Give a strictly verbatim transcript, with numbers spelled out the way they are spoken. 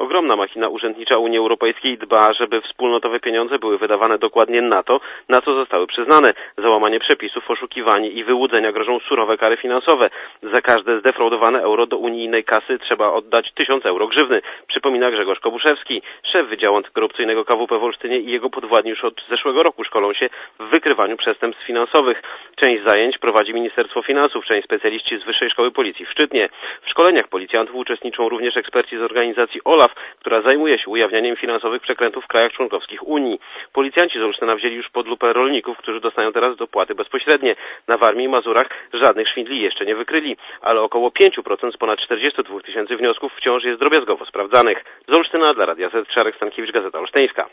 Ogromna machina urzędnicza Unii Europejskiej dba, żeby wspólnotowe pieniądze były wydawane dokładnie na to, na co zostały przyznane. Za łamanie przepisów, oszukiwanie i wyłudzenia grożą surowe kary finansowe. Za każde zdefraudowane euro do unijnej kasy trzeba oddać tysiąc euro grzywny, przypomina Grzegorz Kobuszewski. Szef Wydziału Antykorupcyjnego K W P w Olsztynie i jego podwładni już od zeszłego roku szkolą się w wykrywaniu przestępstw finansowych. Część zajęć prowadzi Ministerstwo Finansów, część specjaliści z Wyższej Szkoły Policji w Szczytnie. W szkoleniach policjantów uczestniczą również eksperci z organizacji OLAF, która zajmuje się ujawnianiem finansowych przekrętów w krajach członkowskich Unii. Policjanci z Olsztyna wzięli już pod lupę rolników, którzy dostają teraz dopłaty bezpośrednie. Na Warmii i Mazurach żadnych szwindli jeszcze nie wykryli, ale około pięć procent z ponad czterdziestu dwóch tysięcy wniosków wciąż jest drobiazgowo sprawdzanych. Z Olsztyna dla Radia Z Szarek Stankiewicz, Gazeta Olsztyńska.